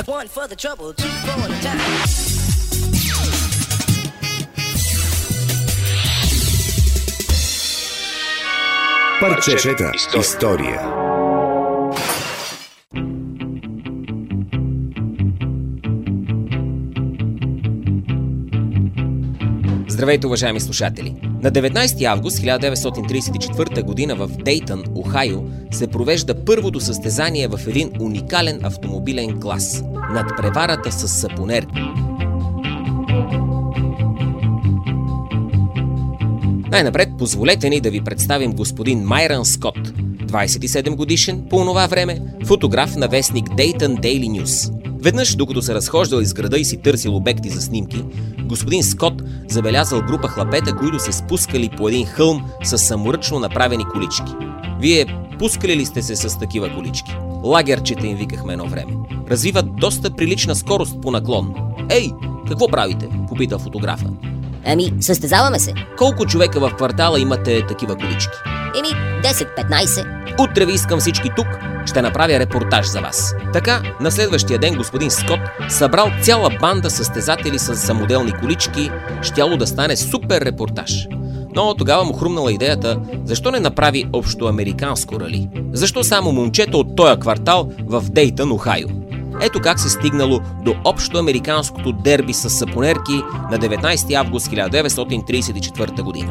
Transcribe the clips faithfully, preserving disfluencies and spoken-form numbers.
One for the trouble, two for the time. Парчета история. Здравейте, уважаеми слушатели! На деветнайсети август хиляда деветстотин трийсет и четвърта година в Дейтън, Охайо, се провежда първото състезание в един уникален автомобилен клас – надпреварата с сапонерки. Най-напред позволете ни да ви представим господин Майрън Скот, двайсет и седем годишен, по онова време, фотограф на вестник Дейтън Дейли Нюз. Веднъж, докато се разхождал из града и си търсил обекти за снимки, господин Скот забелязал група хлапета, които се спускали по един хълм с саморъчно направени колички. Вие пускали ли сте се с такива колички? Лагерчета им викахме едно време. Развиват доста прилична скорост по наклон. Ей, какво правите? Попита фотографа. Ами, състезаваме се. Колко човека в квартала имате такива колички? Еми, десет-петнайсет. Утре ви искам всички тук, ще направя репортаж за вас. Така, на следващия ден господин Скот събрал цяла банда състезатели с самоделни колички, щяло да стане супер репортаж. Но тогава му хрумнала идеята, защо не направи общоамериканско рали? Защо само момчето от този квартал в Дейтън, Охайо? Ето как се стигнало до общоамериканското дерби с сапонерки на деветнайсети август хиляда деветстотин трийсет и четвърта година.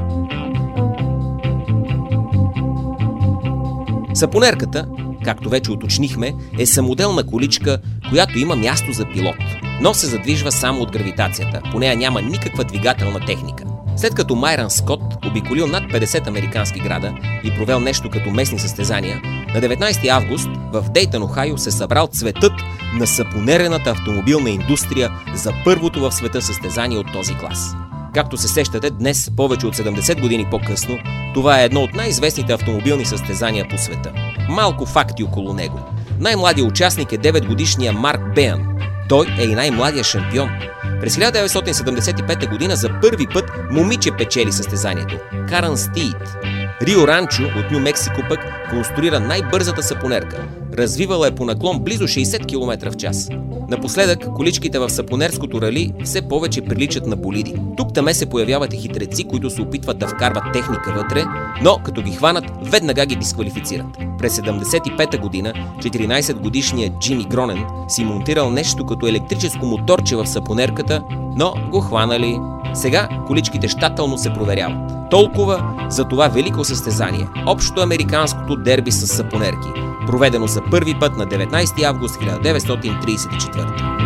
Сапонерката, както вече уточнихме, е самоделна количка, която има място за пилот, но се задвижва само от гравитацията. По нея няма никаква двигателна техника. След като Майрън Скот обиколил над петдесет американски града и провел нещо като местни състезания, на деветнайсети август в Дейтън, Охайо се събрал цветът на сапонерената автомобилна индустрия за първото в света състезание от този клас. Както се сещате, днес, повече от седемдесет години по-късно, това е едно от най-известните автомобилни състезания по света. Малко факти около него. Най-младият участник е деветгодишния Марк Беън. Той е и най-младият шампион. През хиляда деветстотин седемдесет и пета година за първи път момиче печели състезанието – Карън Стийт. Рио Ранчо от Ню Мексико пък конструира най-бързата сапонерка. Развивала е по наклон близо шейсет километра в час. Напоследък количките в сапонерското рали все повече приличат на болиди. Тук-таме се появяват и хитреци, които се опитват да вкарват техника вътре, но като ги хванат, веднага ги дисквалифицират. През седемдесет и пета година четиринайсетгодишният Джими Гронен си монтирал нещо като електрическо моторче в сапонерката, но го хванали. Сега количките щателно се проверяват. Толкова за това велико състезание – общоамериканското дерби с сапонерки, проведено за първи път на деветнайсети август хиляда деветстотин трийсет и четвърта.